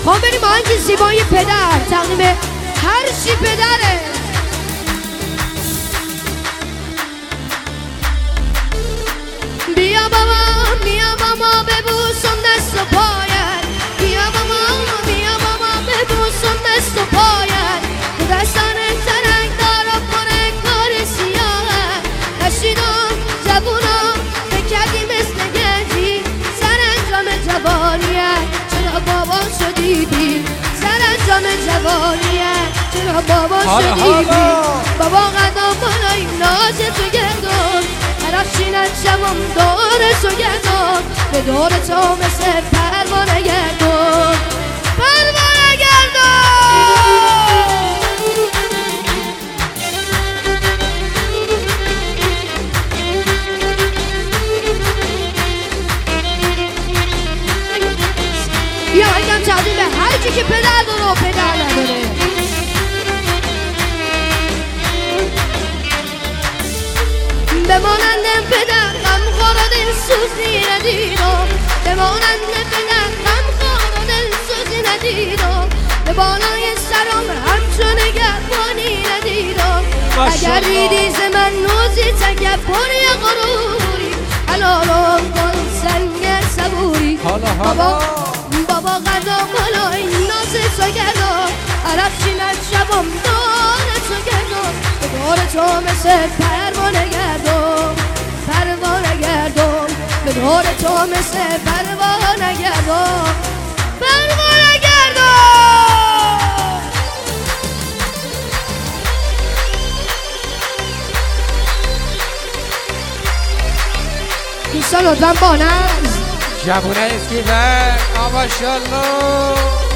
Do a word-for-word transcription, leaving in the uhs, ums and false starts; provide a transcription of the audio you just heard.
خوام بریم آهنگ زیبای پدر، تقدیم هر چی پدره. بیا بابا بیا بابا ببوسم دست و پایت، بیا بابا بیا بابا ببوسم دست و پایت، تو دستان ترنگ دارم کنه کار سیاه، نشیدم زبونم بکردی مثل گنجی سر انجام جوانیت، چرا بابا شدی بی سر انجام جوانیت، چرا بابا شدی بی بابا قدم بالای ناز تو گردم، رفشینت شوم دور تو گردم، به دور تو مثل پروانه گردم، پروانه گردم. یا اگم تقدیم به هر کی که پدر داره و پدر نداره. به مانند پدر غم خور و دل سوزی ندیدم، به مانند پدر غم خور و دل سوزی ندیدم، به بالای سرم همچون نگهبانی ندیدم، اگر دیدی ز من نوزی تکبری غروری، حلالم کن سنگ صبوری. بابا بابا قدم بالای ناز تو گردم، عرفشینت شبم دور تو گردم، به دور تو مثل پروانه گردم، پروانه گردم، به دور تو مثل پروانه گردم، پروانه گردم. دوستان لطفاً با نظم جوونه اسکیفر آباشالله